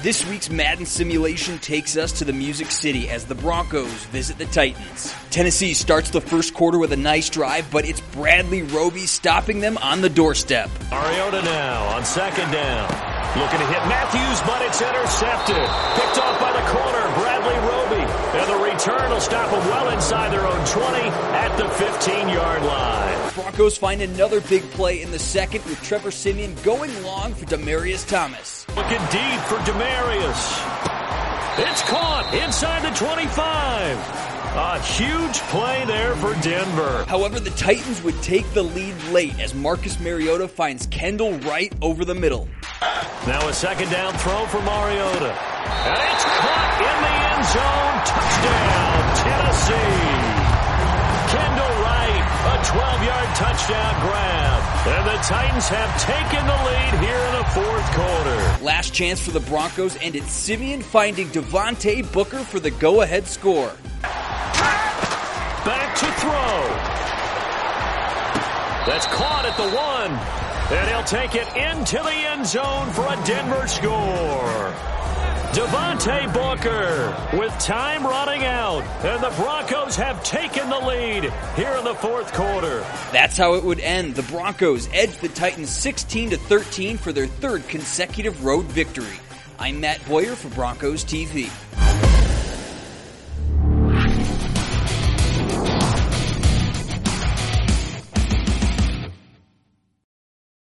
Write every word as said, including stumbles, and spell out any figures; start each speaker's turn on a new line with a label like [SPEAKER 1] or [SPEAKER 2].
[SPEAKER 1] This week's Madden simulation takes us to the Music City as the Broncos visit the Titans. Tennessee starts the first quarter with a nice drive, but it's Bradley Roby stopping them on the doorstep.
[SPEAKER 2] Mariota now on second down. Looking to hit Matthews, but it's intercepted. Picked off by the corner, Bradley Roby. And the return will stop them well inside their own twenty at the fifteen-yard line.
[SPEAKER 1] Broncos find another big play in the second with Trevor Siemian going long for Demaryius Thomas.
[SPEAKER 2] Looking deep for Demaryius. It's caught inside the twenty-five. A huge play there for Denver.
[SPEAKER 1] However, the Titans would take the lead late as Marcus Mariota finds Kendall Wright over the middle.
[SPEAKER 2] Now a second down throw for Mariota. And it's caught in the end zone. Touchdown, Tennessee. Kendall Wright, a twelve-yard touchdown grab. And the Titans have taken the lead here in the fourth quarter.
[SPEAKER 1] Last chance for the Broncos, and it's Siemian finding Devontae Booker for the go-ahead score.
[SPEAKER 2] Back to throw. That's caught at the one. And he'll take it into the end zone for a Denver score. Devontae Booker with time running out. And the Broncos have taken the lead here in the fourth quarter.
[SPEAKER 1] That's how it would end. The Broncos edged the Titans sixteen to thirteen for their third consecutive road victory. I'm Matt Boyer for Broncos T V.